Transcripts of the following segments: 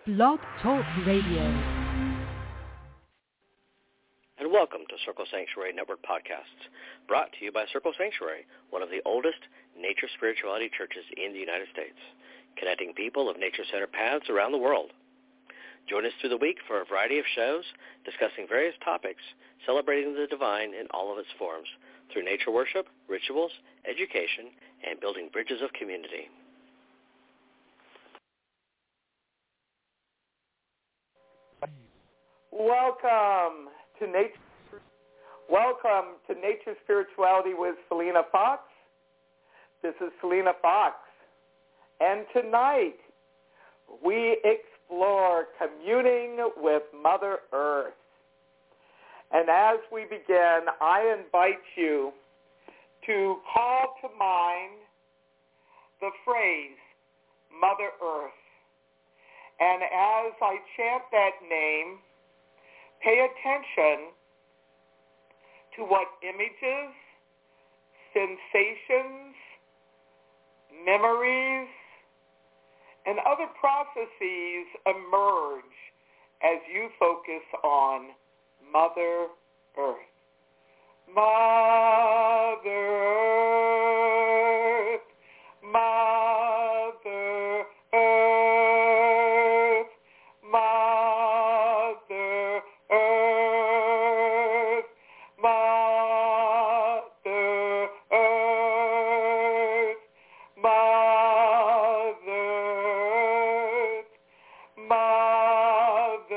Blog Talk Radio. And welcome to Circle Sanctuary Network Podcasts, brought to you by Circle Sanctuary, one of the oldest nature spirituality churches in the United States, connecting people of nature-centered paths around the world. Join us through the week for a variety of shows discussing various topics, celebrating the divine in all of its forms, through nature worship, rituals, education, and building bridges of community. Welcome to Nature Spirituality with Selena Fox. This is Selena Fox. And tonight we explore communing with Mother Earth. And as we begin, I invite you to call to mind the phrase, Mother Earth. And as I chant that name, pay attention to what images, sensations, memories, and other processes emerge as you focus on Mother Earth. Mother Earth, Mother Earth, Mother Earth, Mother Earth, Mother Earth, Mother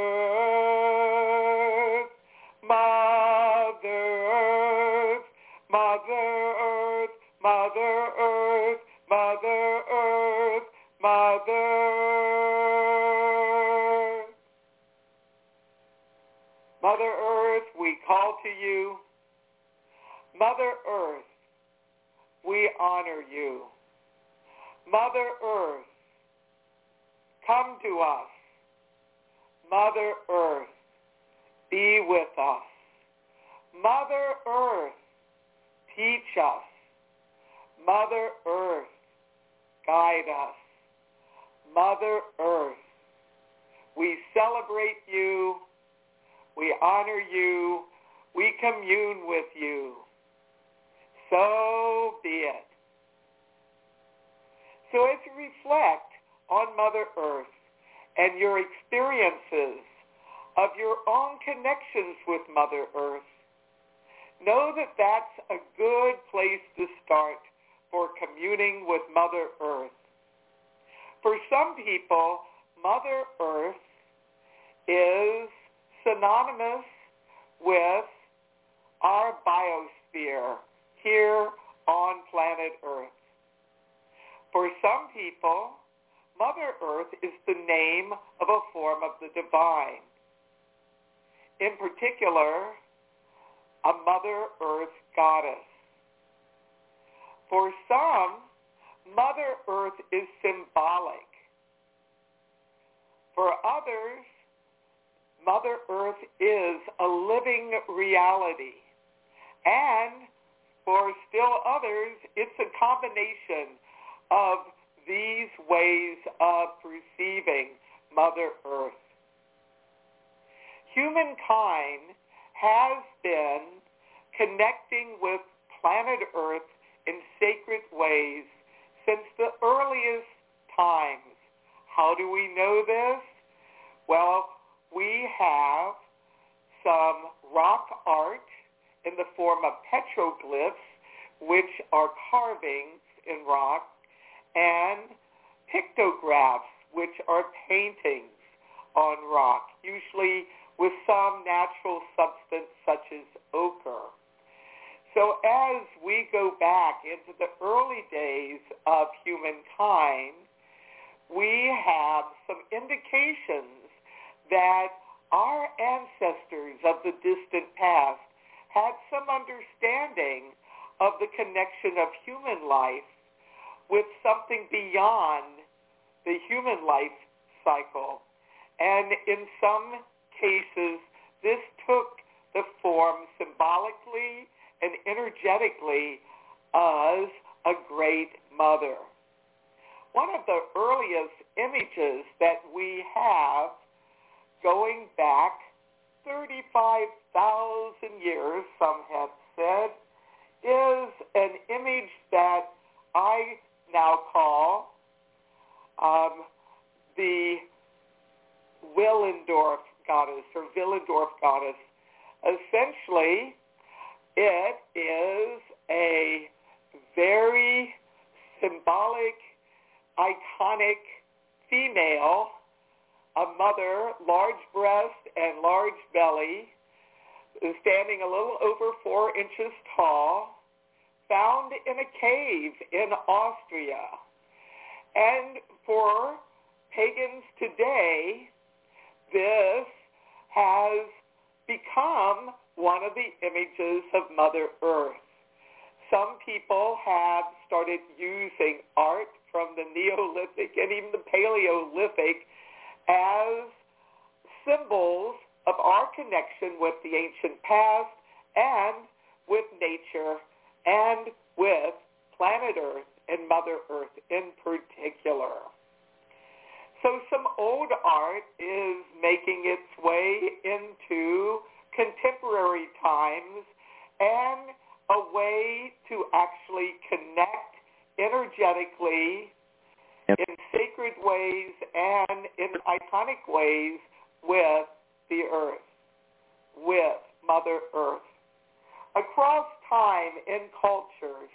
Earth, Mother Earth, Mother Earth, Mother Earth, Mother Earth, Mother Earth. Mother Earth, we call to you. Mother Earth, we honor you. Mother Earth, come to us. Mother Earth, be with us. Mother Earth, teach us. Mother Earth, guide us. Mother Earth, we celebrate you. We honor you. We commune with you. So be it. So as you reflect on Mother Earth and your experiences of your own connections with Mother Earth, know that that's a good place to start for communing with Mother Earth. For some people, Mother Earth is synonymous with our biosphere here on planet Earth. For some people, Mother Earth is the name of a form of the divine. In particular, a Mother Earth goddess. For some, Mother Earth is symbolic. For others, Mother Earth is a living reality. And for still others, it's a combination of these ways of perceiving Mother Earth. Humankind has been connecting with planet Earth in sacred ways since the earliest times. How do we know this? Well, we have some rock art in the form of petroglyphs, which are carvings in rock, and pictographs, which are paintings on rock, usually with some natural substance such as ochre. So as we go back into the early days of humankind, we have some indications that our ancestors of the distant past had some understanding of the connection of human life with something beyond the human life cycle. And in some cases, this took the form symbolically and energetically as a great mother. One of the earliest images that we have going back 35,000 years, some have said, is an image that I now call the Willendorf goddess or Willendorf goddess. Essentially, it is a very symbolic, iconic female, a mother, large breast and large belly, standing a little over 4 inches tall, found in a cave in Austria. And for pagans today, this has become one of the images of Mother Earth. Some people have started using art from the Neolithic and even the Paleolithic as symbols of our connection with the ancient past and with nature and with planet Earth and Mother Earth in particular. So some old art is making its way into contemporary times and a way to actually connect energetically in sacred ways and in iconic ways with the earth, with Mother Earth. Across time in cultures,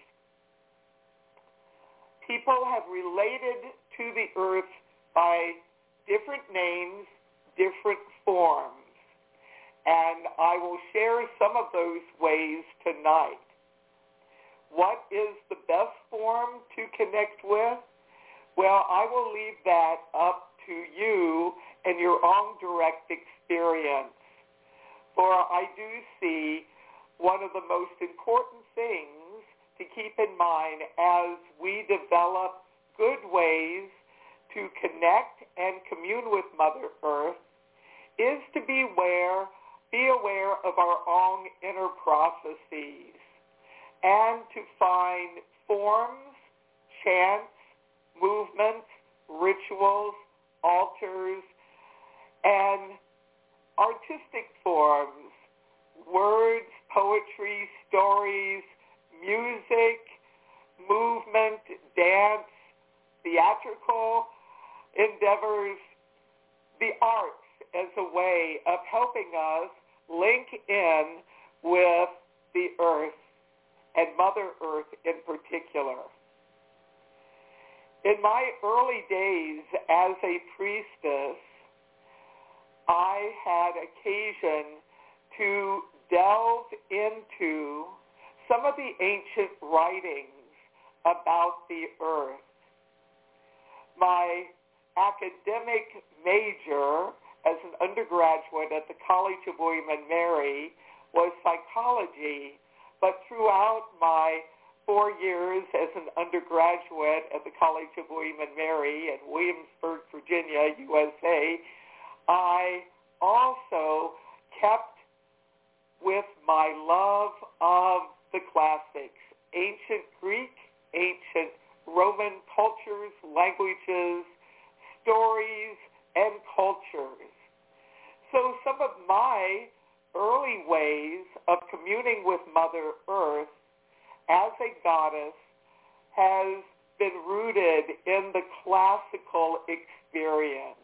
people have related to the earth by different names, different forms. And I will share some of those ways tonight. What is the best form to connect with? Well, I will leave that up to you and your own direct experience. For I do see one of the most important things to keep in mind as we develop good ways to connect and commune with Mother Earth is to be aware of our own inner processes and to find forms, chants, movements, rituals, altars, and artistic forms, words, poetry, stories, music, movement, dance, theatrical endeavors, the arts as a way of helping us link in with the earth and Mother Earth in particular. In my early days as a priestess, I had occasion to delve into some of the ancient writings about the earth. My academic major as an undergraduate at the College of William and Mary was psychology, but throughout my 4 years as an undergraduate at the College of William and Mary in Williamsburg, Virginia, USA, I also kept with my love of the classics, ancient Greek, ancient Roman cultures, languages, stories, and cultures. So some of my early ways of communing with Mother Earth as a goddess has been rooted in the classical experience.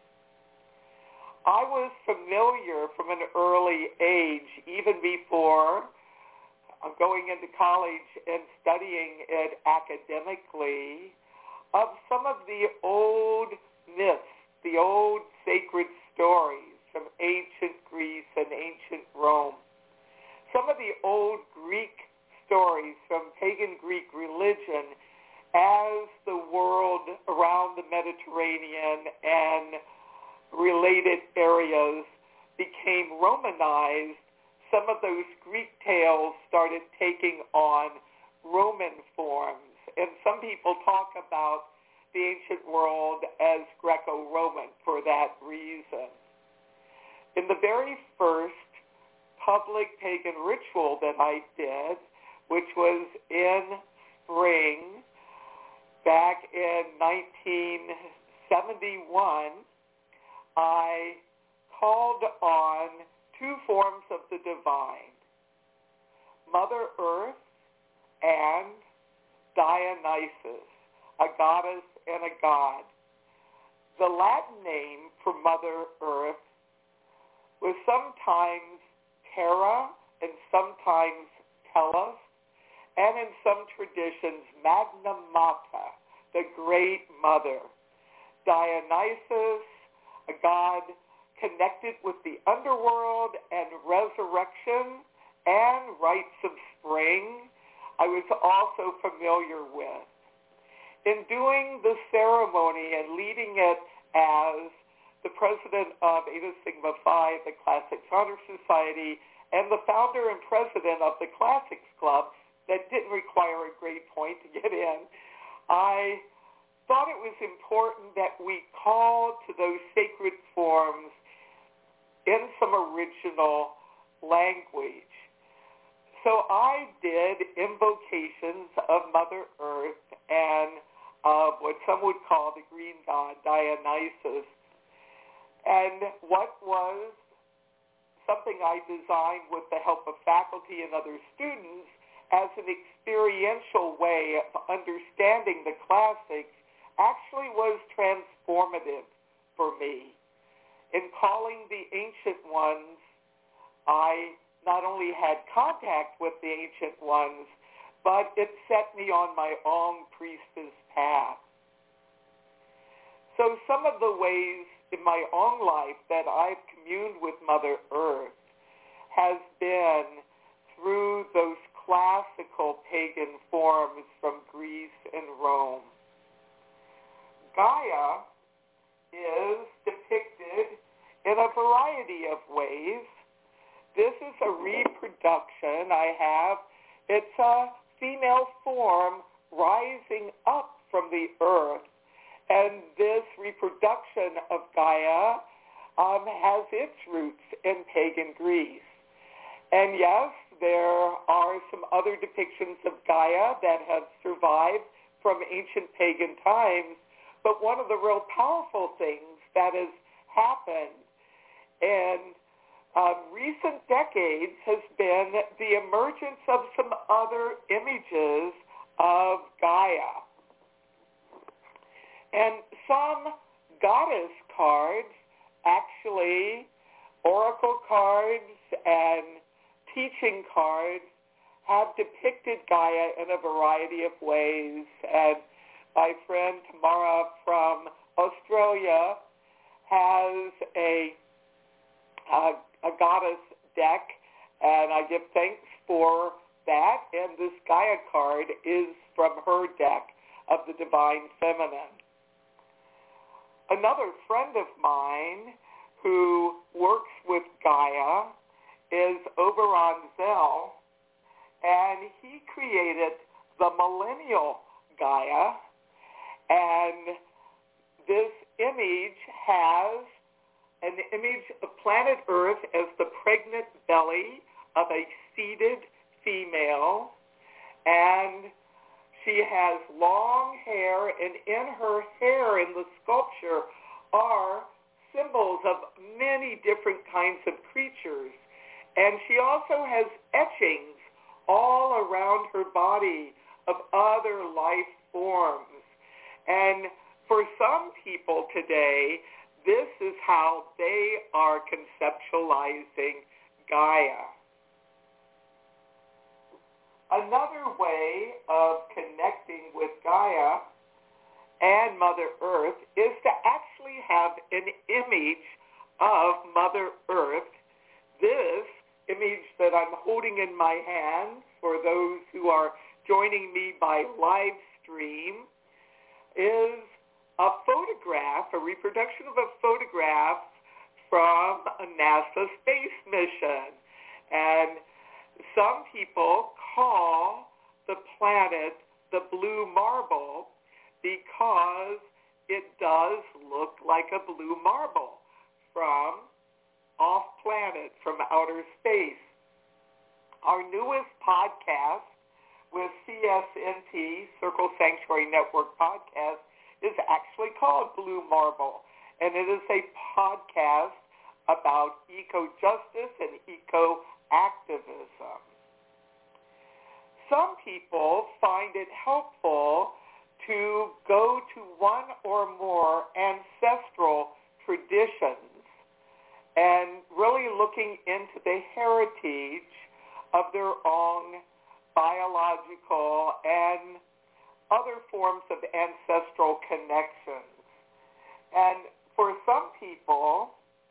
I was familiar from an early age, even before going into college and studying it academically, of some of the old myths, the old sacred stories from ancient Greece and ancient Rome. Some of the old Greek stories from pagan Greek religion as the world around the Mediterranean and related areas became Romanized. Some of those Greek tales started taking on Roman forms. And some people talk about the ancient world as Greco-Roman for that reason. In the very first public pagan ritual that I did, which was in spring back in 1979, 71, I called on two forms of the divine, Mother Earth and Dionysus, a goddess and a god. The Latin name for Mother Earth was sometimes Terra and sometimes Tellus, and in some traditions, Magna Mater, the Great Mother. Dionysus, a god connected with the underworld and resurrection and rites of spring, I was also familiar with. In doing the ceremony and leading it as the president of Eta Sigma Phi, the Classics Honor Society, and the founder and president of the Classics Club, that didn't require a grade point to get in, I thought it was important that we call to those sacred forms in some original language. So I did invocations of Mother Earth and of what some would call the green god, Dionysus. And what was something I designed with the help of faculty and other students as an experiential way of understanding the classics actually was transformative for me. In calling the ancient ones, I not only had contact with the ancient ones, but it set me on my own priestess path. So some of the ways in my own life that I've communed with Mother Earth has been through those classical pagan forms from Greece and Rome. Gaia is depicted in a variety of ways. This is a reproduction I have. It's a female form rising up from the earth. And this reproduction of Gaia has its roots in pagan Greece. And yes, there are some other depictions of Gaia that have survived from ancient pagan times, but one of the real powerful things that has happened in recent decades has been the emergence of some other images of Gaia. And some goddess cards, actually oracle cards and teaching cards, have depicted Gaia in a variety of ways. And my friend Tamara from Australia has a goddess deck, and I give thanks for that. And this Gaia card is from her deck of the Divine Feminine. Another friend of mine who works with Gaia is Oberon Zell, and he created the Millennial Gaia, and this image has an image of planet Earth as the pregnant belly of a seated female, and she has long hair, and in her hair, in the sculpture, are symbols of many different kinds of creatures. And she also has etchings all around her body of other life forms. And for some people today, this is how they are conceptualizing Gaia. Another way of connecting with Gaia and Mother Earth is to actually have an image of Mother Earth. This image that I'm holding in my hand, for those who are joining me by live stream, is a photograph, a reproduction of a photograph from a NASA space mission. And some people call the planet the blue marble because it does look like a blue marble from off-planet, from outer space. Our newest podcast with CSNT, Circle Sanctuary Network Podcast, is actually called Blue Marble, and it is a podcast about eco-justice and eco-activism. Some people find it helpful to go to one or more ancestral traditions and really looking into the heritage of their own biological and other forms of ancestral connections. And for some people,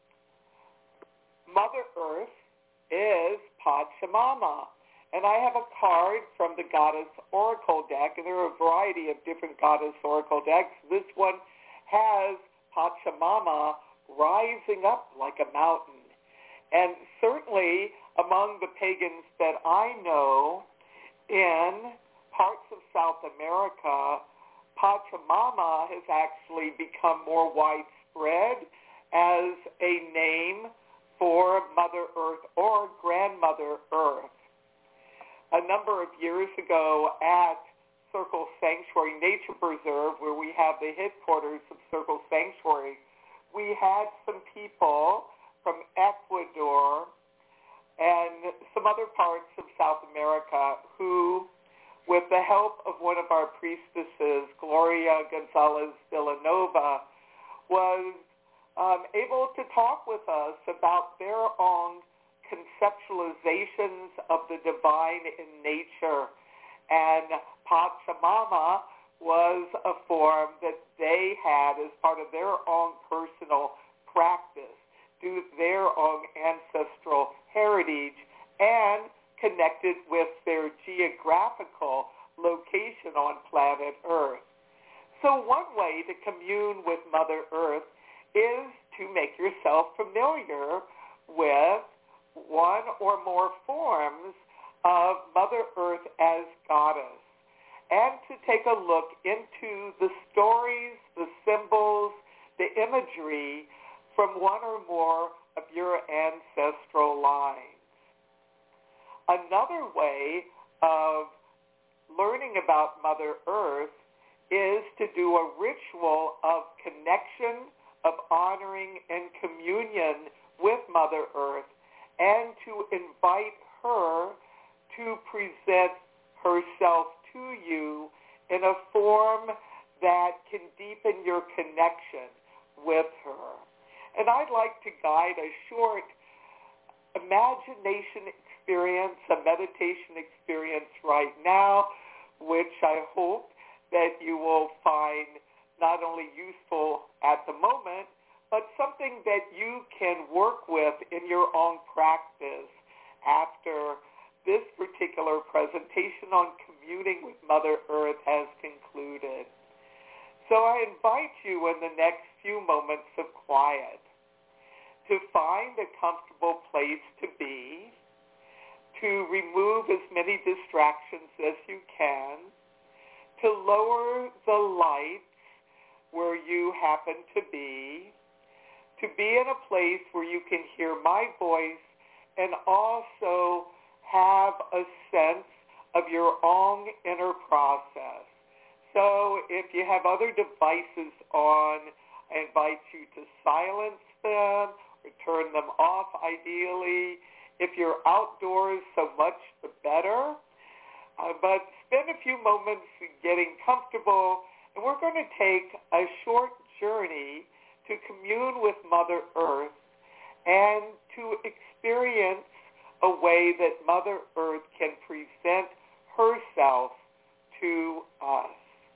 Mother Earth is Pachamama. And I have a card from the Goddess Oracle deck, and there are a variety of different Goddess Oracle decks. This one has Pachamama rising up like a mountain. And certainly among the pagans that I know in parts of South America, Pachamama has actually become more widespread as a name for Mother Earth or Grandmother Earth. A number of years ago at Circle Sanctuary Nature Preserve, where we have the headquarters of Circle Sanctuary, we had some people from Ecuador and some other parts of South America who, with the help of one of our priestesses, Gloria Gonzalez Villanova, was able to talk with us about their own conceptualizations of the divine in nature. And Pachamama was a form that they had as part of their own personal practice, due to their own ancestral heritage, and connected with their geographical location on planet Earth. So one way to commune with Mother Earth is to make yourself familiar with one or more forms of Mother Earth as goddess, and to take a look into the stories, the symbols, the imagery from one or more of your ancestral lines. Another way of learning about Mother Earth is to do a ritual of connection, of honoring and communion with Mother Earth, and to invite her to present herself to you in a form that can deepen your connection with her. And I'd like to guide a short imagination experience, a meditation experience right now, which I hope that you will find not only useful at the moment, but something that you can work with in your own practice after this particular presentation on communing with Mother Earth has concluded. So I invite you in the next few moments of quiet to find a comfortable place to be, to remove as many distractions as you can, to lower the lights where you happen to be in a place where you can hear my voice and also have a sense of your own inner process. So if you have other devices on, I invite you to silence them or turn them off ideally. If you're outdoors, so much the better. But spend a few moments getting comfortable, and we're going to take a short journey to commune with Mother Earth and to experience a way that Mother Earth can present herself to us.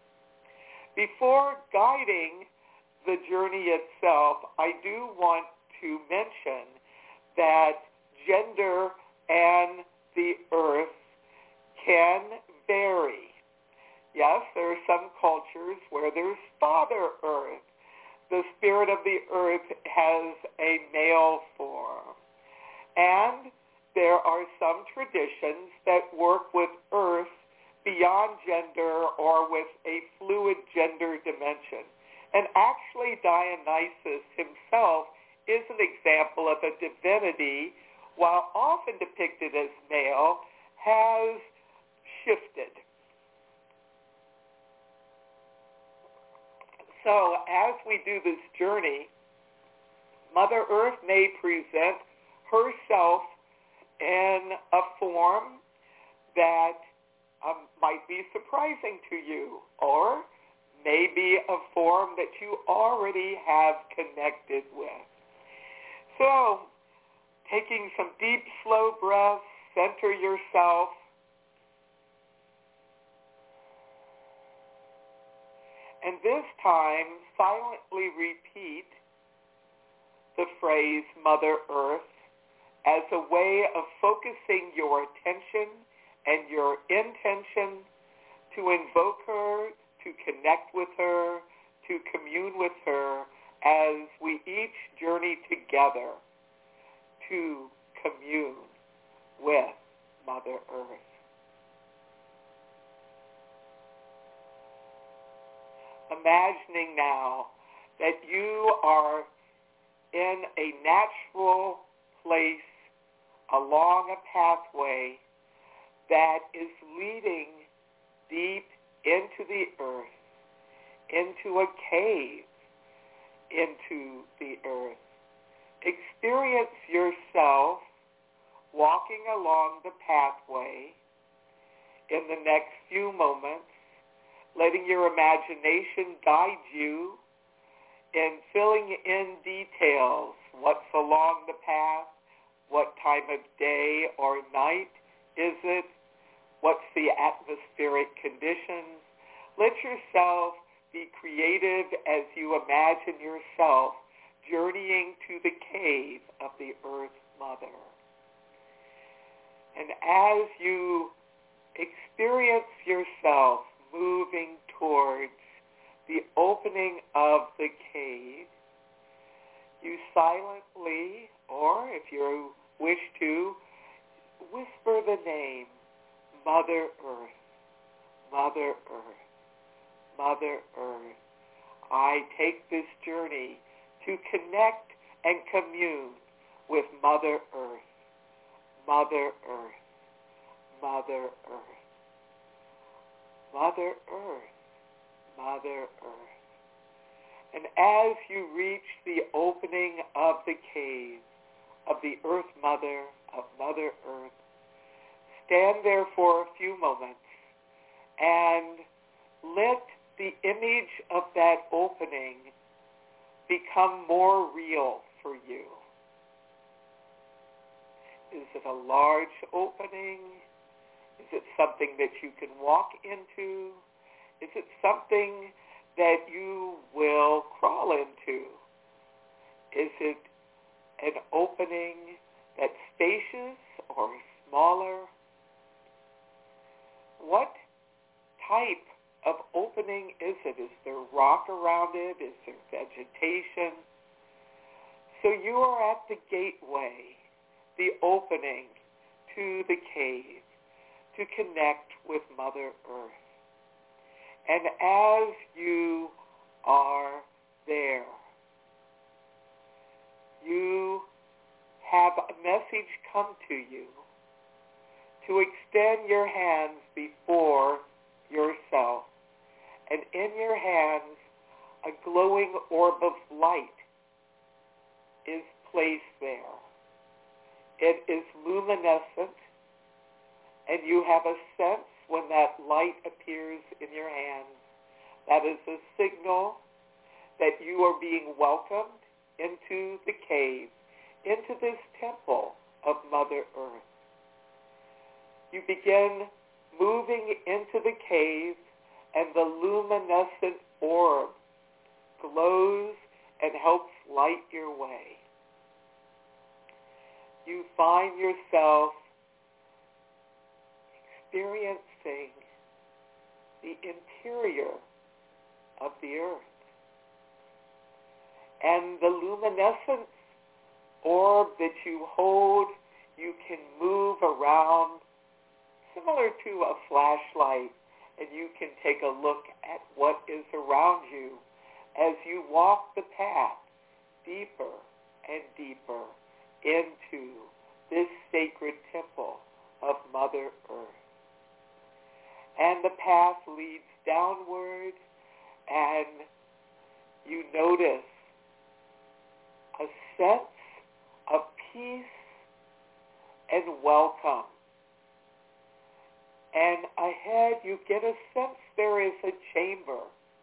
Before guiding the journey itself, I do want to mention that gender and the earth can vary. Yes, there are some cultures where there's Father Earth. The spirit of the earth has a male form. And there are some traditions that work with earth beyond gender or with a fluid gender dimension. And actually Dionysus himself is an example of a divinity, while often depicted as male, has shifted. So as we do this journey, Mother Earth may present herself in a form that might be surprising to you, or maybe a form that you already have connected with. So, taking some deep, slow breaths, center yourself. And this time, silently repeat the phrase Mother Earth as a way of focusing your attention and your intention to invoke her, to connect with her, to commune with her as we each journey together to commune with Mother Earth. Imagining now that you are in a natural place along a pathway that is leading deep into the earth, into a cave into the earth. Experience yourself walking along the pathway in the next few moments, letting your imagination guide you in filling in details. What's along the path? What time of day or night is it? What's the atmospheric conditions? Let yourself be creative as you imagine yourself journeying to the cave of the Earth Mother. And as you experience yourself moving towards the opening of the cave, you silently, or if you wish to, whisper the name, Mother Earth, Mother Earth, Mother Earth. I take this journey to connect and commune with Mother Earth, Mother Earth, Mother Earth, Mother Earth, Mother Earth. And as you reach the opening of the cave of the Earth Mother, of Mother Earth, stand there for a few moments and let the image of that opening become more real for you. Is it a large opening? Is it something that you can walk into? Is it something that you will crawl into? Is it an opening that's spacious or smaller? What type of opening is it? Is there rock around it? Is there vegetation? So you are at the gateway, the opening to the cave, to connect with Mother Earth. And as you are there, you have a message come to you to extend your hands before yourself. And in your hands, a glowing orb of light is placed there. It is luminescent, and you have a sense when that light appears in your hands. That is a signal that you are being welcomed into the cave, into this temple of Mother Earth. You begin moving into the cave, and the luminescent orb glows and helps light your way. You find yourself experiencing the interior of the earth. And the luminescent orb that you hold, you can move around similar to a flashlight, and you can take a look at what is around you as you walk the path deeper and deeper into this sacred temple of Mother Earth. And the path leads downward, and you notice a sense of peace and welcome. And ahead you get a sense there is a chamber,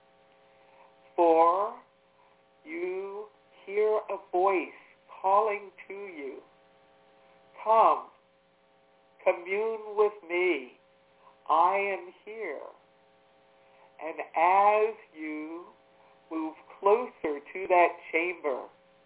for you hear a voice calling to you. Come, commune with me. I am here. And as you move closer to that chamber,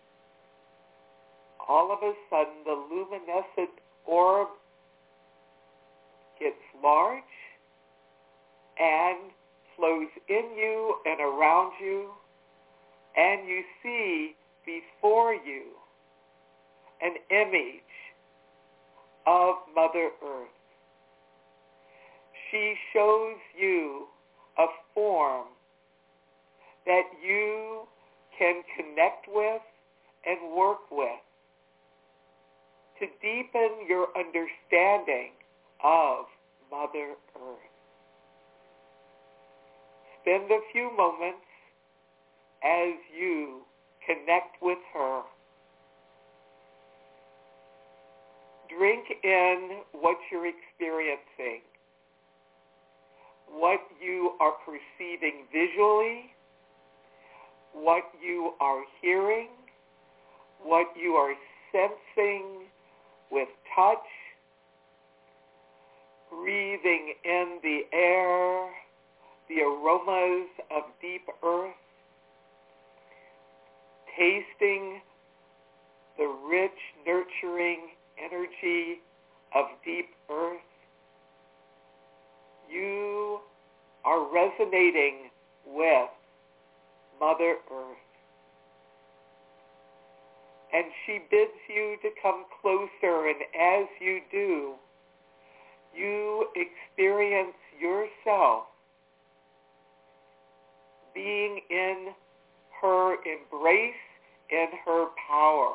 all of a sudden the luminescent orb gets large and flows in you and around you, and you see before you an image of Mother Earth. She shows you a form that you can connect with and work with to deepen your understanding of Mother Earth. Spend a few moments as you connect with her. Drink in what you're experiencing, what you are perceiving visually, what you are hearing, what you are sensing with touch, breathing in the air, the aromas of deep earth, tasting the rich, nurturing energy of deep earth. You are resonating with Mother Earth. And she bids you to come closer, and as you do, you experience yourself being in her embrace, in her power.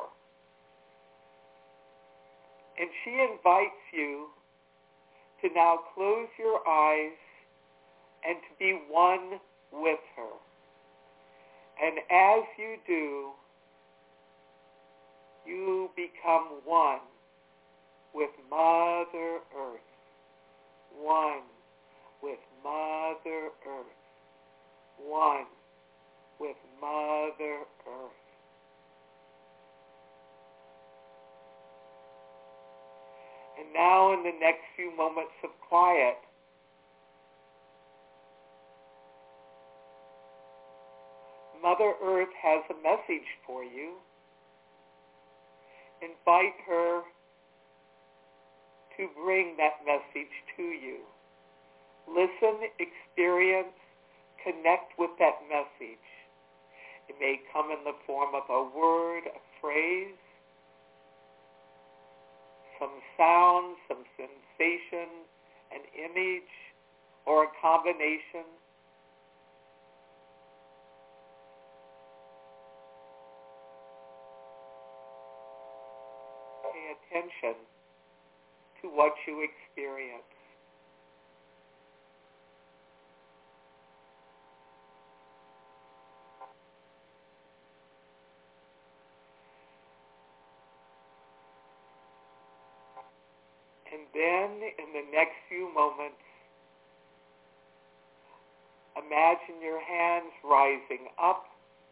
And she invites you to now close your eyes and to be one with her. And as you do, you become one with Mother Earth. One with Mother Earth. One with Mother Earth. And now in the next few moments of quiet, Mother Earth has a message for you. Invite her to bring that message to you. Listen, experience, connect with that message. It may come in the form of a word, a phrase, some sound, some sensation, an image, or a combination. Pay attention to what you experience. And then in the next few moments, imagine your hands rising up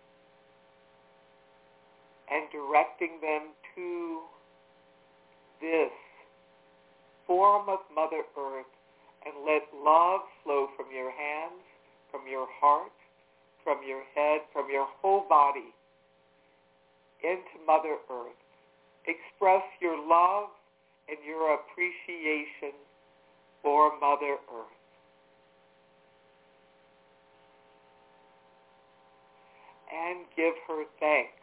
and directing them to this form of Mother Earth, and let love flow from your hands, from your heart, from your head, from your whole body into Mother Earth. Express your love and your appreciation for Mother Earth. And give her thanks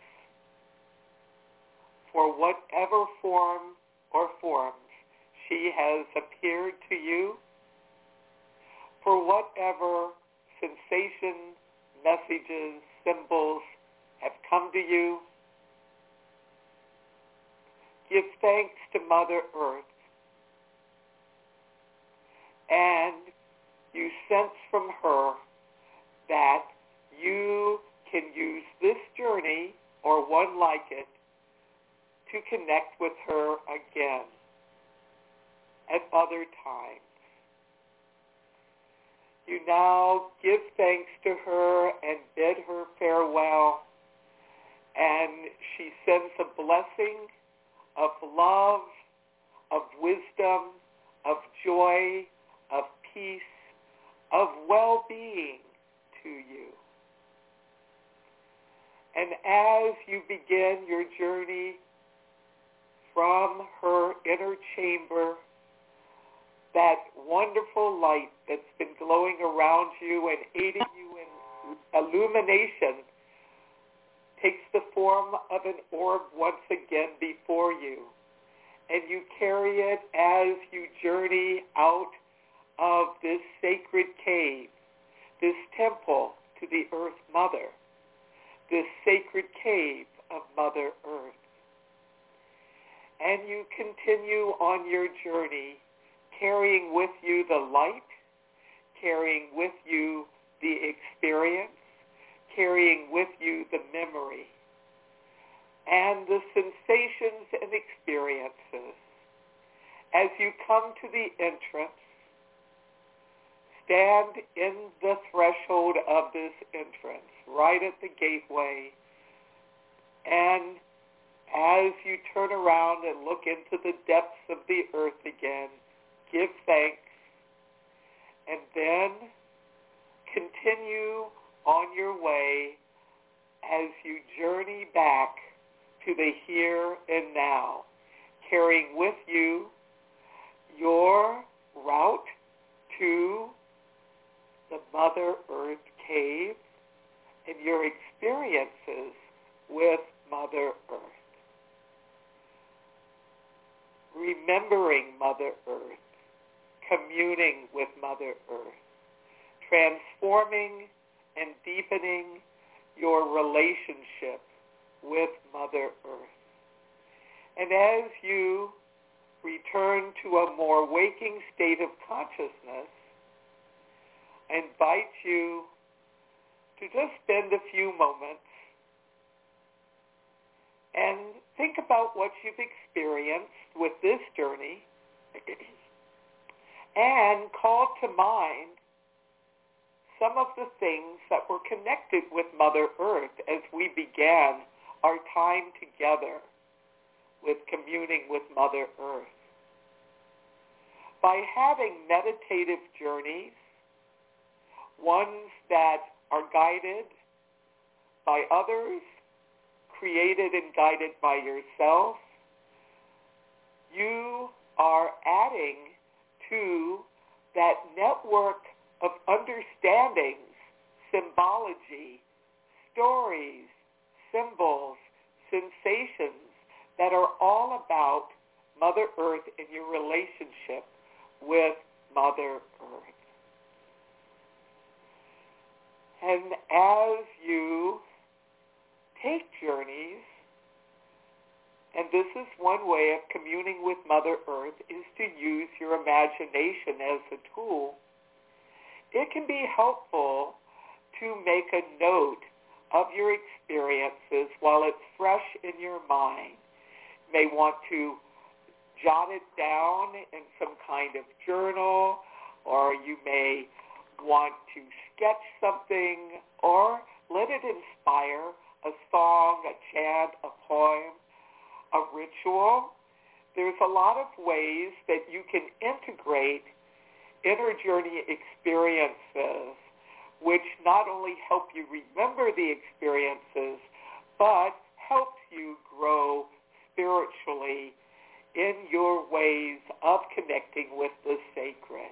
for whatever form or forms she has appeared to you, for whatever sensation, messages, symbols have come to you. Give thanks to Mother Earth. And you sense from her that you can use this journey or one like it to connect with her again at other times. You now give thanks to her and bid her farewell, and she sends a blessing of love, of wisdom, of joy, of peace, of well-being to you. And as you begin your journey from her inner chamber, that wonderful light that's been glowing around you and aiding you in illumination takes the form of an orb once again before you. And you carry it as you journey out of this sacred cave, this temple to the Earth Mother, this sacred cave of Mother Earth. And you continue on your journey, carrying with you the light, carrying with you the experience, carrying with you the memory, and the sensations and experiences. As you come to the entrance, stand in the threshold of this entrance, right at the gateway, and as you turn around and look into the depths of the earth again, give thanks, and then continue on your way as you journey back to the here and now, carrying with you your route to the Mother Earth cave and your experiences with Mother Earth. Remembering Mother Earth, communing with Mother Earth, transforming and deepening your relationship with Mother Earth. And as you return to a more waking state of consciousness, I invite you to just spend a few moments and think about what you've experienced with this journey and call to mind some of the things that were connected with Mother Earth as we began our time together with communing with Mother Earth. By having meditative journeys, ones that are guided by others, created and guided by yourself, you are adding to that network of understandings, symbology, stories, symbols, sensations that are all about Mother Earth and your relationship with Mother Earth. And as you take journeys, and this is one way of communing with Mother Earth, is to use your imagination as a tool, it can be helpful to make a note of your experiences while it's fresh in your mind. You may want to jot it down in some kind of journal, or you may want to sketch something, or let it inspire a song, a chant, a poem, a ritual. There's a lot of ways that you can integrate inner journey experiences, which not only help you remember the experiences, but helps you grow spiritually in your ways of connecting with the sacred.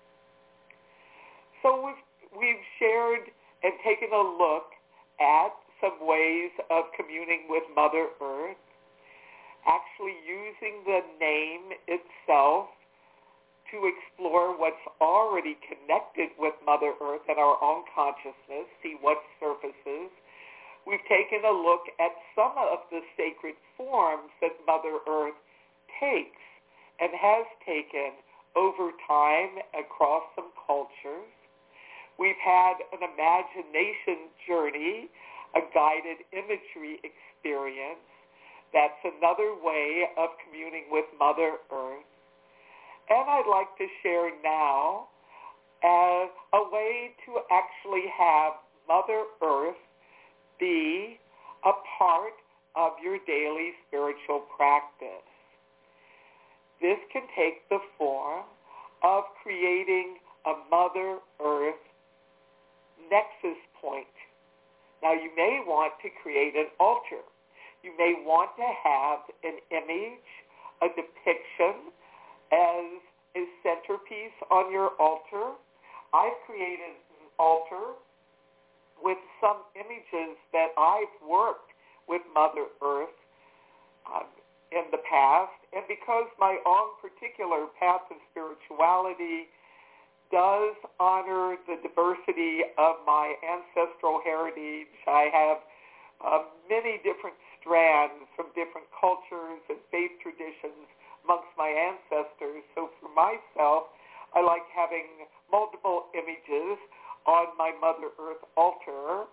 So we've shared and taken a look at some ways of communing with Mother Earth, actually using the name itself to explore what's already connected with Mother Earth and our own consciousness, see what surfaces. We've taken a look at some of the sacred forms that Mother Earth takes and has taken over time across some cultures. We've had an imagination journey a guided imagery experience. That's another way of communing with Mother Earth. And I'd like to share now a way to actually have Mother Earth be a part of your daily spiritual practice. This can take the form of creating a Mother Earth nexus point. Now, you may want to create an altar. You may want to have an image, a depiction as a centerpiece on your altar. I've created an altar with some images that I've worked with Mother Earth in the past, and because my own particular path of spirituality does honor the diversity of my ancestral heritage, I have many different strands from different cultures and faith traditions amongst my ancestors. So for myself, I like having multiple images on my Mother Earth altar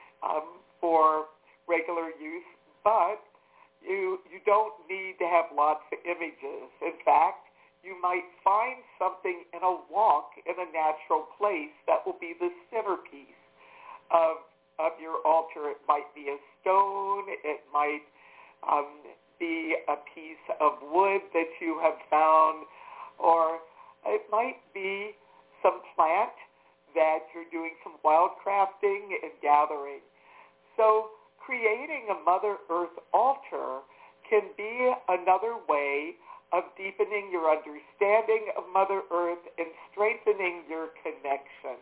for regular use, but you don't need to have lots of images. In fact, you might find something in a walk in a natural place that will be the centerpiece of your altar. It might be a stone. It might be a piece of wood that you have found, or it might be some plant that you're doing some wildcrafting and gathering. So creating a Mother Earth altar can be another way of deepening your understanding of Mother Earth and strengthening your connection.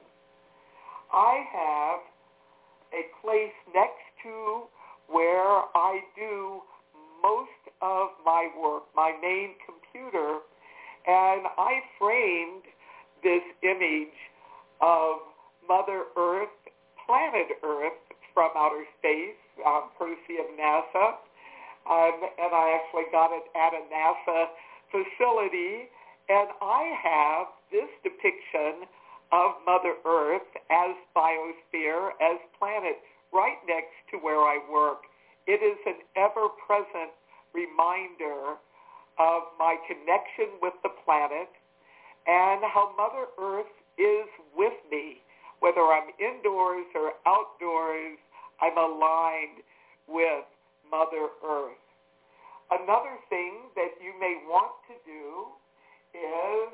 I have a place next to where I do most of my work, my main computer, and I framed this image of Mother Earth, planet Earth from outer space, courtesy of NASA. And I actually got it at a NASA facility, and I have this depiction of Mother Earth as biosphere, as planet, right next to where I work. It is an ever-present reminder of my connection with the planet and how Mother Earth is with me. Whether I'm indoors or outdoors, I'm aligned with Mother Earth. Another thing that you may want to do is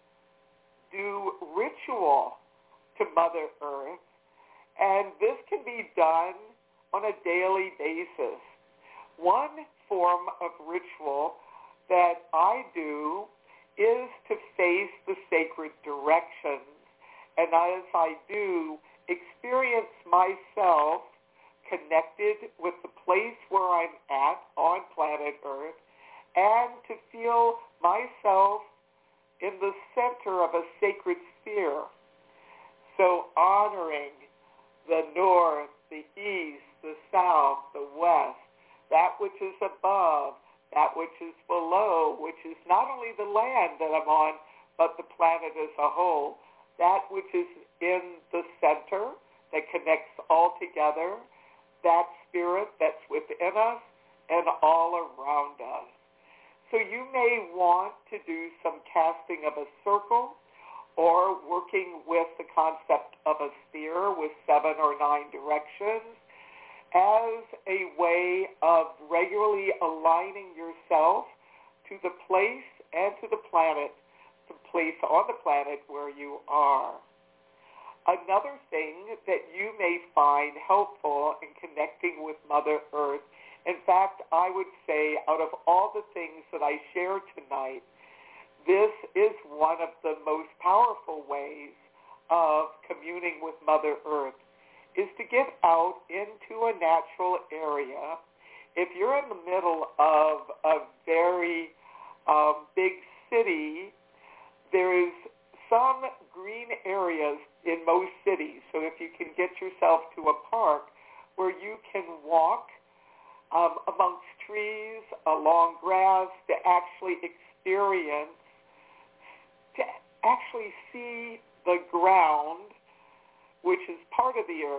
do ritual to Mother Earth, and this can be done on a daily basis. One form of ritual that I do is to face the sacred directions, and as I do, experience myself connected with the place where I'm at on planet Earth, and to feel myself in the center of a sacred sphere. So honoring the north, the east, the south, the west, that which is above, that which is below, which is not only the land that I'm on, but the planet as a whole, that which is in the center that connects all together, that spirit that's within us and all around us. So you may want to do some casting of a circle or working with the concept of a sphere with 7 or 9 directions as a way of regularly aligning yourself to the place and to the planet, the place on the planet where you are. Another thing that you may find helpful in connecting with Mother Earth, in fact, I would say out of all the things that I share tonight, this is one of the most powerful ways of communing with Mother Earth, is to get out into a natural area. If you're in the middle of a very big city, there is some green areas in most cities. So if you can get yourself to a park where you can walk amongst trees, along grass, to actually experience, to actually see the ground, which is part of the earth,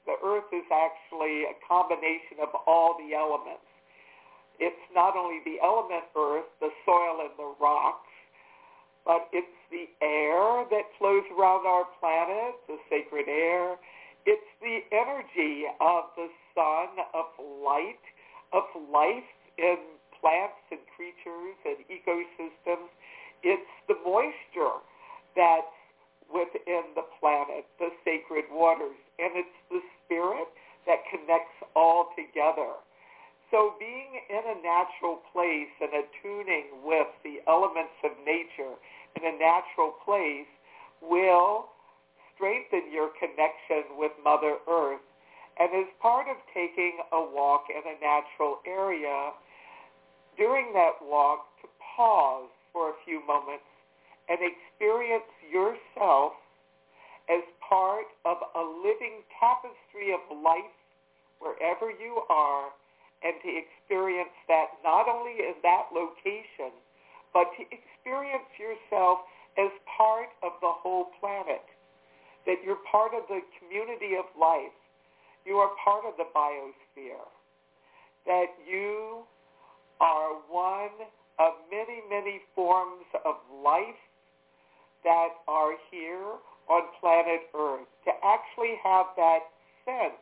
The earth is actually a combination of all the elements. It's not only the element earth, the soil and the rocks, but it's the air that flows around our planet, the sacred air. It's the energy of the sun, of light, of life in plants and creatures and ecosystems. It's the moisture that's within the planet, the sacred waters, and it's the spirit that connects all together. So being in a natural place and attuning with the elements of nature in a natural place will strengthen your connection with Mother Earth. And as part of taking a walk in a natural area, during that walk, to pause for a few moments and experience yourself as part of a living tapestry of life wherever you are, and to experience that not only in that location, but to experience yourself as part of the whole planet, that you're part of the community of life. You are part of the biosphere, that you are one of many, many forms of life that are here on planet Earth. To actually have that sense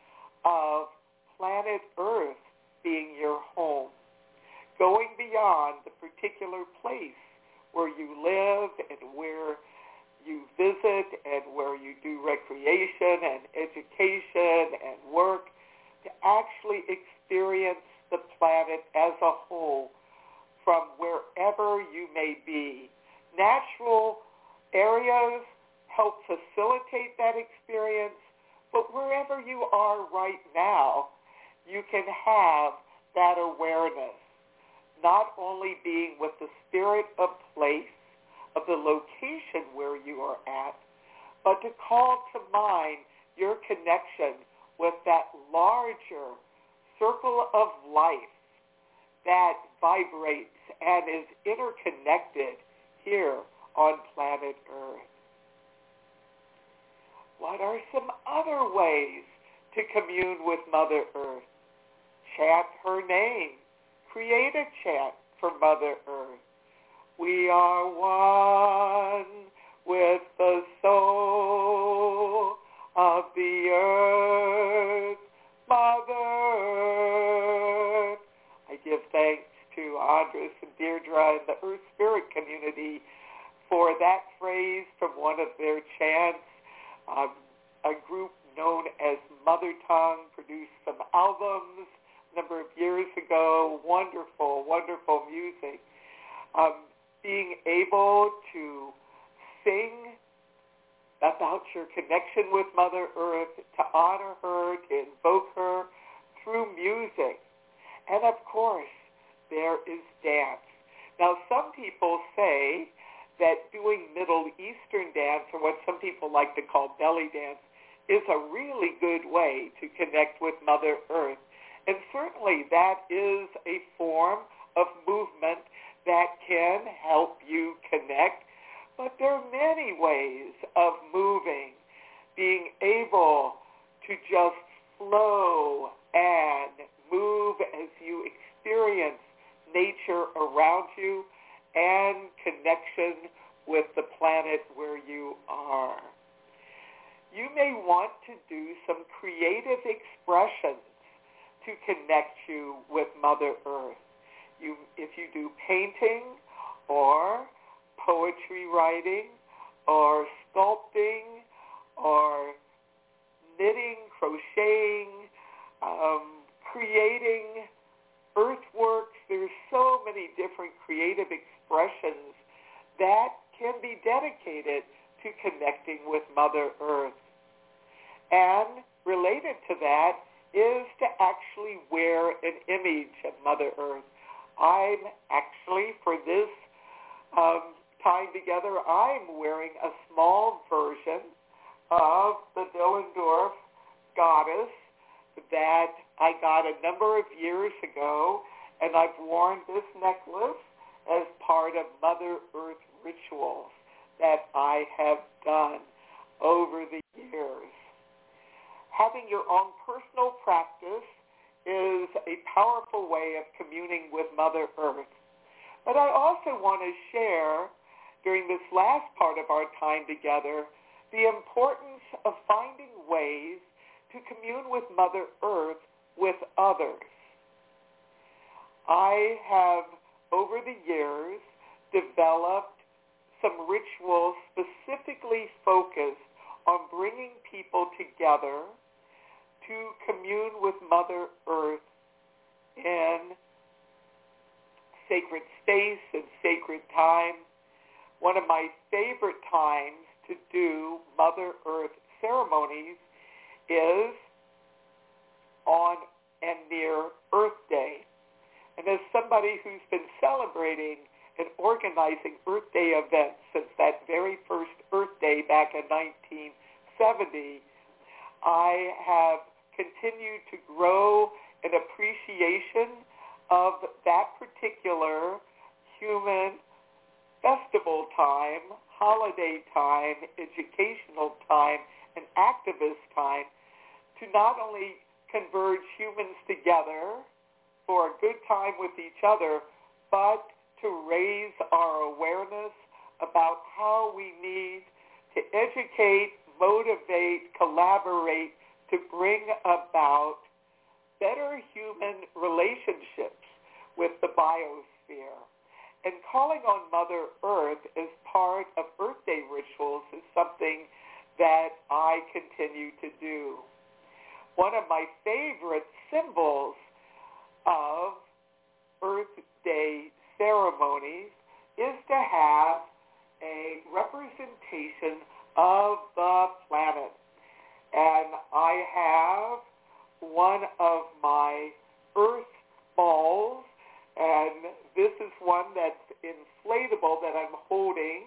of planet Earth being your home, going beyond the particular place where you live and where you visit and where you do recreation and education and work, to actually experience the planet as a whole from wherever you may be. Natural areas help facilitate that experience, but wherever you are right now, you can have that awareness, not only being with the spirit of place, of the location where you are at, but to call to mind your connection with that larger circle of life that vibrates and is interconnected here on planet Earth. What are some other ways to commune with Mother Earth? Chant her name. Create a chant for Mother Earth. We are one with the soul of the earth, Mother Earth. I give thanks to Andres and Deirdre and the Earth Spirit community for that phrase from one of their chants. A group known as Mother Tongue produced some albums a number of years ago. Wonderful, wonderful music. Being able to sing about your connection with Mother Earth, to honor her, to invoke her through music. And of course, there is dance. Now, some people say that doing Middle Eastern dance, or what some people like to call belly dance, is a really good way to connect with Mother Earth. And certainly that is a form of movement that can help you connect. But there are many ways of moving, being able to just flow and move as you experience nature around you and connection with the planet where you are. You may want to do some creative expressions to connect you with Mother Earth. If you do painting or poetry writing or sculpting or knitting, crocheting, creating earthworks, there's so many different creative expressions that can be dedicated to connecting with Mother Earth. And related to that is to actually wear an image of Mother Earth. I'm actually, for this time together, I'm wearing a small version of the Dillendorf goddess that I got a number of years ago, and I've worn this necklace as part of Mother Earth rituals that I have done over the years. having your own personal practice is a powerful way of communing with Mother Earth. But I also want to share, during this last part of our time together, the importance of finding ways to commune with Mother Earth with others. I have, over the years, developed some rituals specifically focused on bringing people together to commune with Mother Earth in sacred space and sacred time. One of my favorite times to do Mother Earth ceremonies is on and near Earth Day. And as somebody who's been celebrating and organizing Earth Day events since that very first Earth Day back in 1970, I have continued to grow an appreciation of that particular human festival time, holiday time, educational time, and activist time to not only converge humans together for a good time with each other, but to raise our awareness about how we need to educate, motivate, collaborate to bring about better human relationships with the biosphere. And calling on Mother Earth as part of Earth Day rituals is something that I continue to do. One of my favorite symbols of Earth Day ceremonies is to have a representation of the planet. And I have one of my Earth balls, and this is one that's inflatable that I'm holding.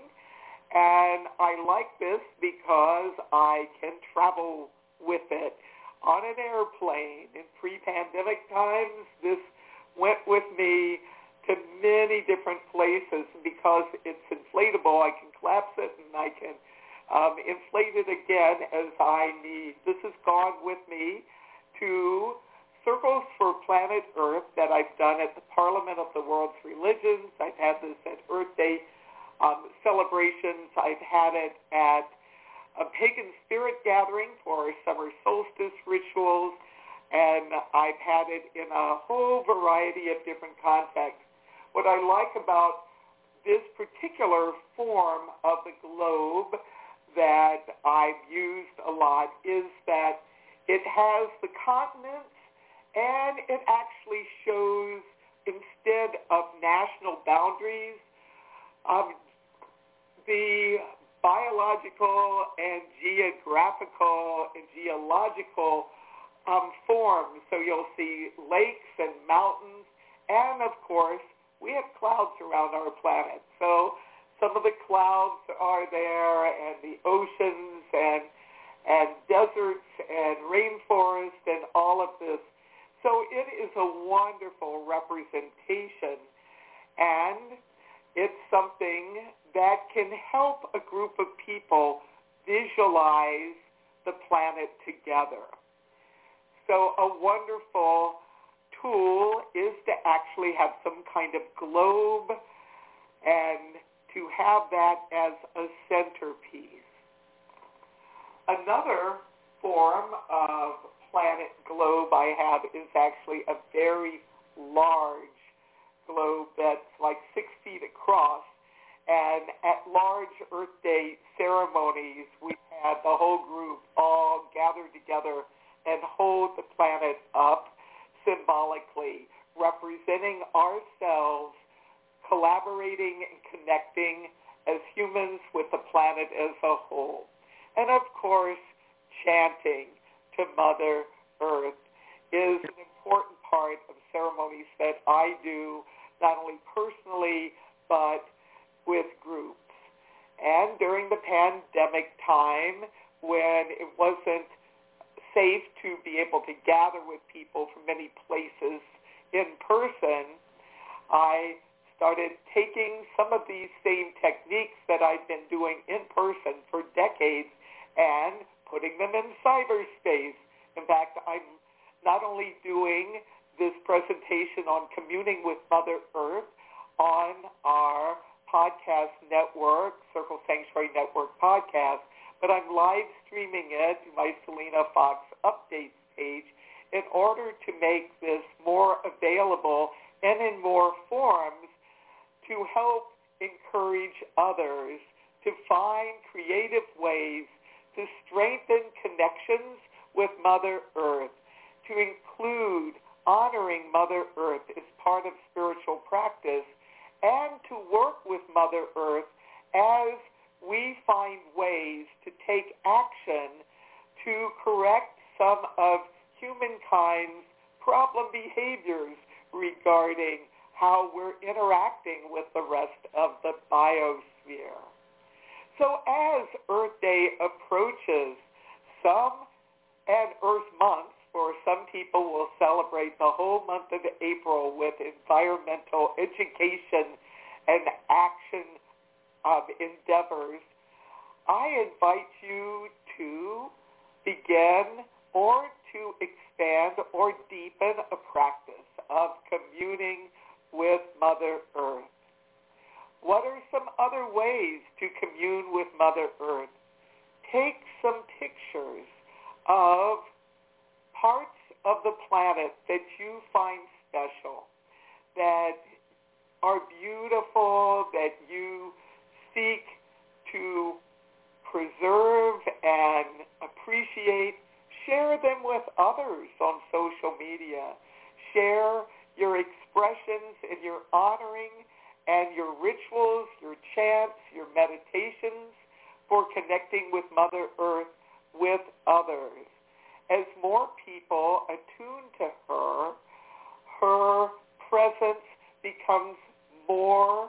And I like this because I can travel with it on an airplane. In pre-pandemic times, this went with me to many different places. And because it's inflatable, I can collapse it and I can inflate it again as I need. This has gone with me to Circles for Planet Earth that I've done at the Parliament of the World's Religions. I've had this at Earth Day celebrations. I've had it at a pagan spirit gathering for our summer solstice rituals, and I've had it in a whole variety of different contexts. What I like about this particular form of the globe that I've used a lot is that it has the continents, and it actually shows, instead of national boundaries, the biological and geographical and geological forms. So you'll see lakes and mountains, and of course, we have clouds around our planet. So some of the clouds are there, and the oceans, and deserts, and rainforests, and all of this. So it is a wonderful representation, and it's something that can help a group of people visualize the planet together. So a wonderful tool is to actually have some kind of globe and to have that as a centerpiece. Another form of planet globe I have is actually a very large globe that's like 6 feet across. And at large Earth Day ceremonies, we had the whole group all gather together and hold the planet up symbolically, representing ourselves, collaborating and connecting as humans with the planet as a whole. And of course, chanting to Mother Earth is an important part of ceremonies that I do, not only personally, but with groups. And during the pandemic time, when it wasn't safe to be able to gather with people from many places in person, I started taking some of these same techniques that I've been doing in person for decades and putting them in cyberspace In fact, I'm not only doing this presentation on communing with Mother Earth on our podcast network, Circle Sanctuary Network podcast, but I'm live streaming it to my Selena Fox Updates page in order to make this more available and in more forms to help encourage others to find creative ways to strengthen connections with Mother Earth, to include honoring Mother Earth as part of spiritual practice, and to work with Mother Earth as we find ways to take action to correct some of humankind's problem behaviors regarding how we're interacting with the rest of the biosphere. So as Earth Day approaches, and Earth Month, for some people will celebrate the whole month of April with environmental education and action endeavors, I invite you to begin or to expand or deepen a practice of communing with Mother Earth. What are some other ways to commune with Mother Earth? Take some pictures of parts of the planet that you find special, that are beautiful, that you seek to preserve and appreciate. Share them with others on social media. Share your expressions and your honoring and your rituals, your chants, your meditations for connecting with Mother Earth with others. As more people attune to her, her presence becomes more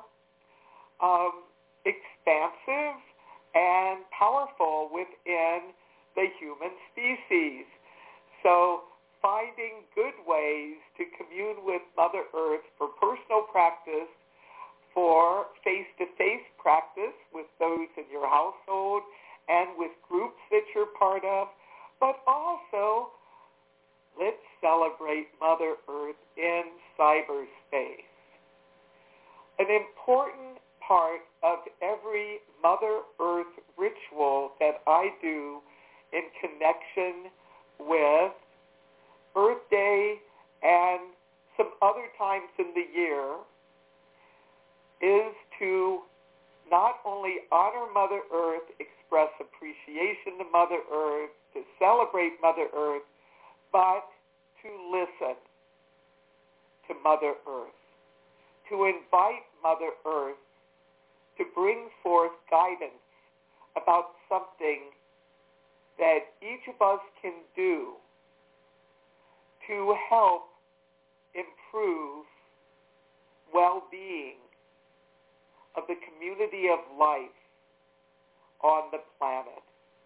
expansive and powerful within the human species. So finding good ways to commune with Mother Earth for personal practice, for face-to-face practice with those in your household and with groups that you're part of, but also let's celebrate Mother Earth in cyberspace. An important part of every Mother Earth ritual that I do in connection with Earth Day and some other times in the year is to not only honor Mother Earth, express appreciation to Mother Earth, to celebrate Mother Earth, but to listen to Mother Earth, to invite Mother Earth to bring forth guidance about something that each of us can do to help improve well-being of the community of life on the planet.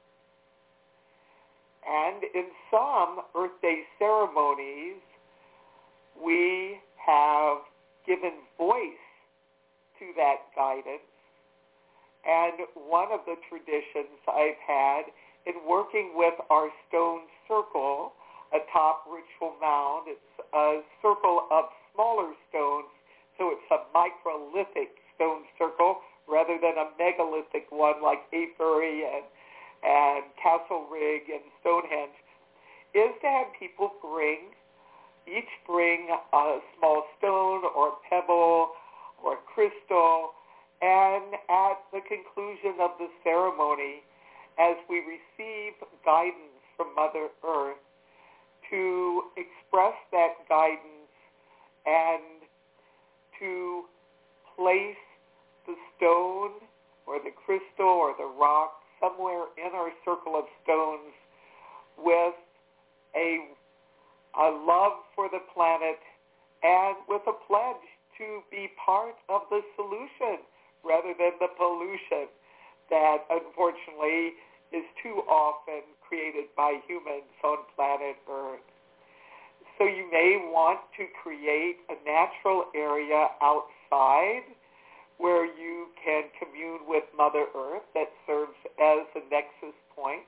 And in some Earth Day ceremonies, we have given voice to that guidance. And one of the traditions I've had in working with our stone circle atop Ritual Mound, it's a circle of smaller stones, so it's a microlithic stone circle rather than a megalithic one like Avebury and Castlerig and Stonehenge, is to have people each bring a small stone or pebble or crystal, and at the conclusion of the ceremony, as we receive guidance from Mother Earth, to express that guidance and to place the stone or the crystal or the rock somewhere in our circle of stones with a love for the planet and with a pledge to be part of the solution rather than the pollution that unfortunately is too often created by humans on planet Earth. So you may want to create a natural area outside where you can commune with Mother Earth that serves as a nexus point.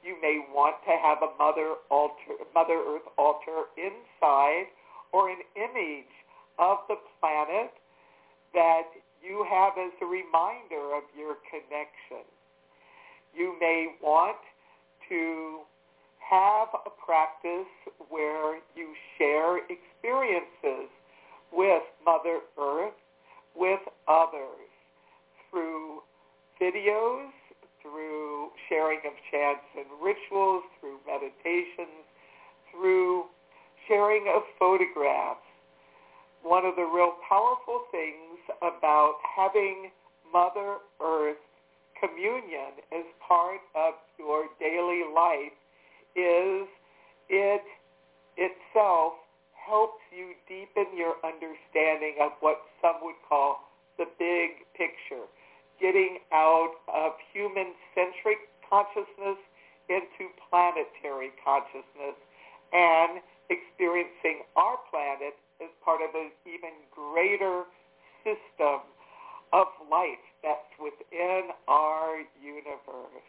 You may want to have a Mother Earth altar inside, or an image of the planet that you have as a reminder of your connection. You may want to have a practice where you share experiences with Mother Earth, with others, through videos, through sharing of chants and rituals, through meditations, through sharing of photographs. One of the real powerful things about having Mother Earth communion as part of your daily life is it itself helps you deepen your understanding of what some would call the big picture, getting out of human-centric consciousness into planetary consciousness and experiencing our planet as part of an even greater system of life that's within our universe.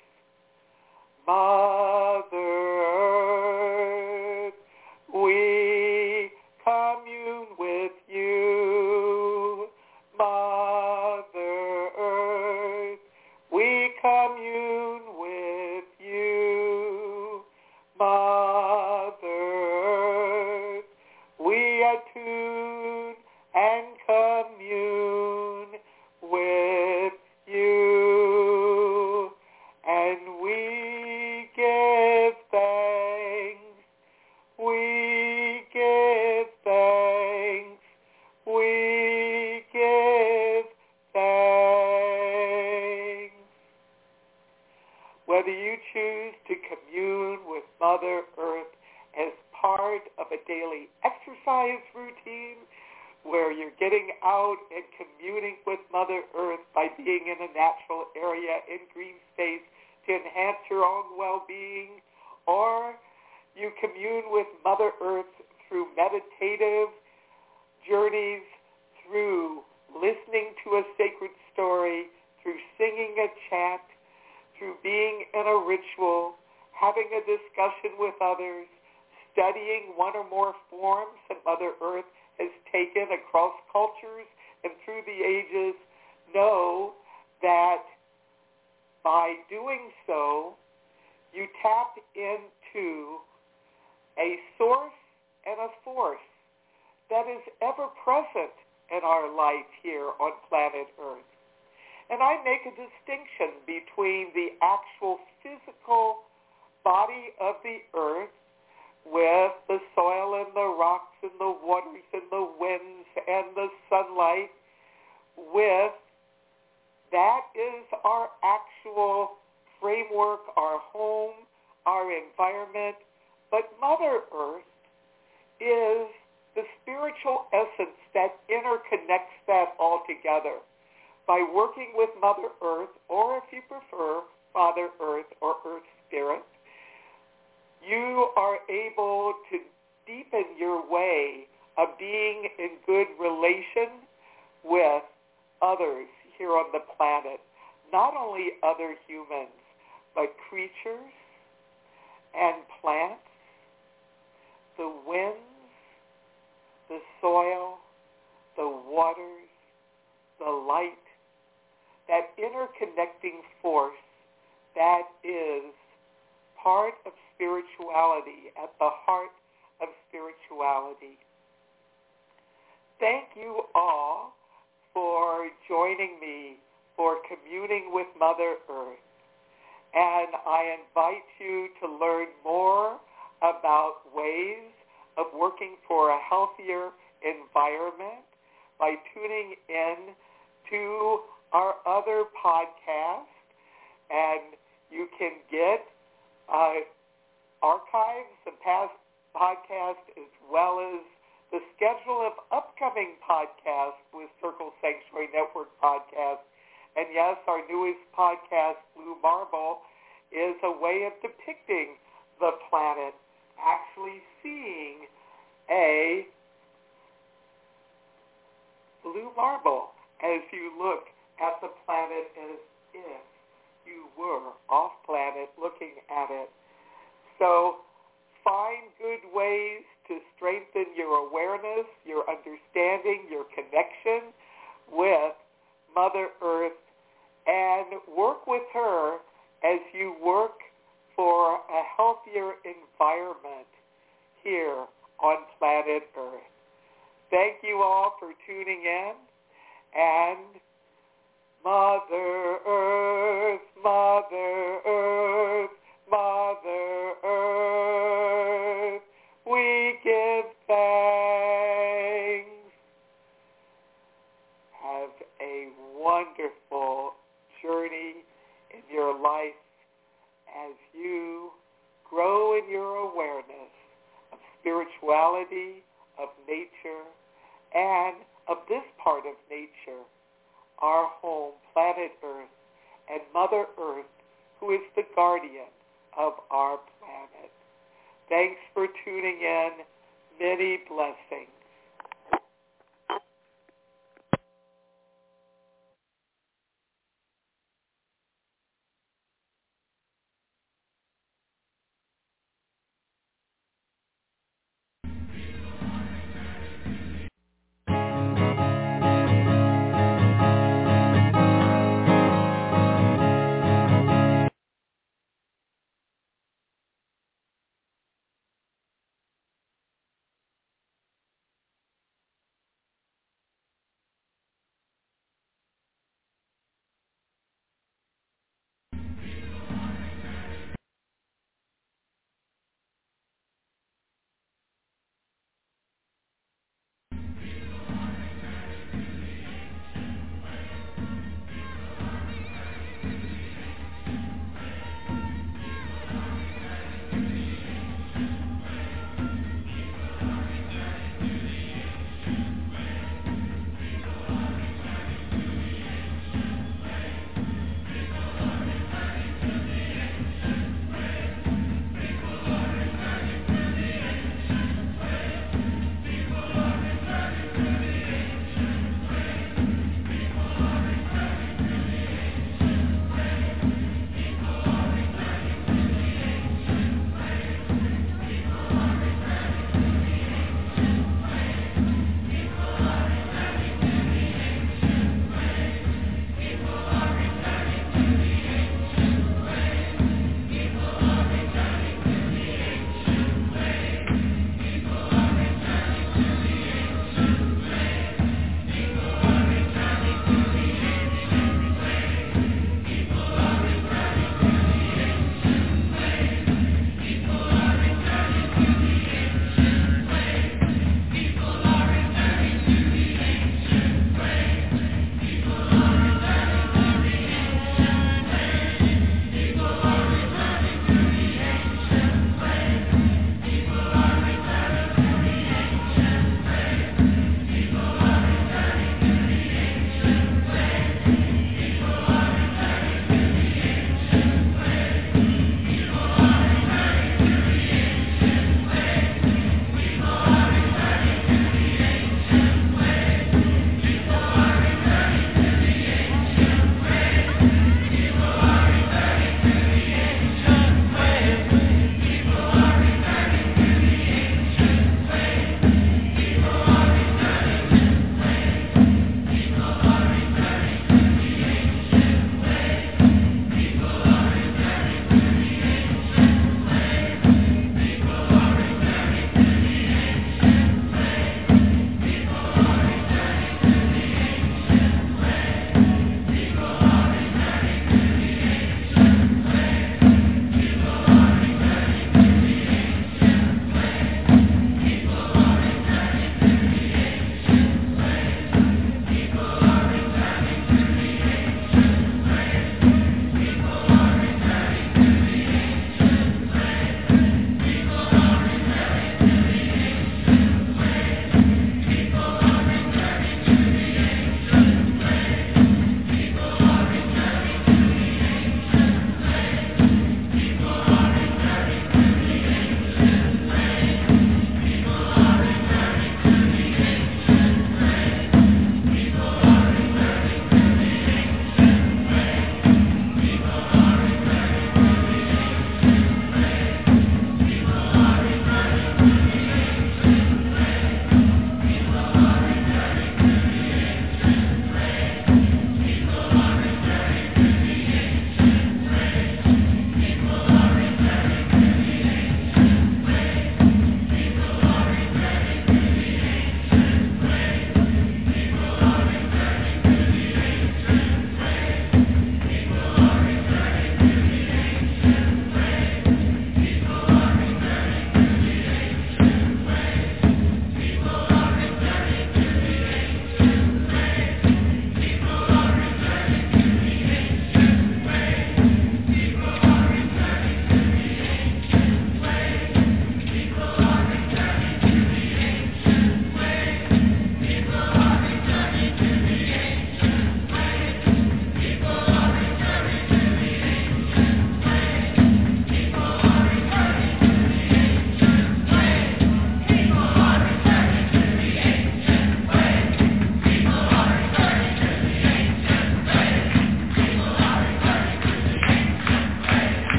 Mother Earth, we commune with you. Mother Earth, we commune with you. Mother Earth, we attune and commune with you, and we give thanks, we give thanks, we give thanks. Whether you choose to commune with Mother Earth as part of a daily exercise routine, where you're getting out and communing with Mother Earth by being in a natural area in green space to enhance your own well-being, or you commune with Mother Earth through meditative journeys, through listening to a sacred story, through singing a chant, through being in a ritual, having a discussion with others, studying one or more forms that Mother Earth has taken across cultures and through the ages, know that by doing so, you tap into a source and a force that is ever present in our life here on planet Earth. And I make a distinction between the actual physical body of the Earth with the soil and the rocks and the waters and the winds and the sunlight, with that is our actual framework, our home, our environment. But Mother Earth is the spiritual essence that interconnects that all together. By working with Mother Earth, or if you prefer, Father Earth or Earth Spirit, you are able to deepen your way of being in good relation with others here on the planet. Not only other humans, but creatures and plants, the winds, the soil, the waters, the light, that interconnecting force that is part of spirituality, at the heart of spirituality. Thank you all for joining me for communing with Mother Earth. And I invite you to learn more about ways of working for a healthier environment by tuning in to our other podcast. And you can get archives of past podcasts as well as the schedule of upcoming podcasts with Circle Sanctuary Network podcasts. And yes, our newest podcast, Blue Marble, is a way of depicting the planet, actually seeing a blue marble as you look at the planet as if you were off planet looking at it. So find good ways to strengthen your awareness, your understanding, your connection with Mother Earth, and work with her as you work for a healthier environment here on planet Earth. Thank you all for tuning in, and Mother Earth, Mother Earth, Mother Earth, we give thanks. Have a wonderful journey in your life as you grow in your awareness of spirituality, of nature, and of this part of nature, our home, planet Earth, and Mother Earth, who is the guardian of our planet. Thanks for tuning in. Many blessings.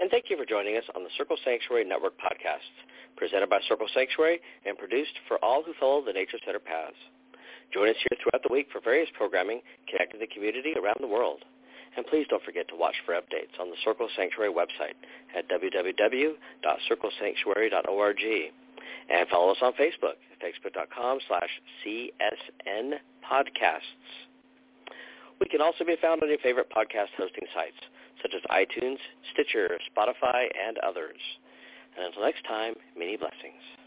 And thank you for joining us on the Circle Sanctuary Network podcasts, presented by Circle Sanctuary and produced for all who follow the Nature Center paths. Join us here throughout the week for various programming connecting the community around the world. And please don't forget to watch for updates on the Circle Sanctuary website at www.circlesanctuary.org. And follow us on Facebook at facebook.com/CSN podcasts. We can also be found on your favorite podcast hosting sites, such as iTunes, Stitcher, Spotify, and others. And until next time, many blessings.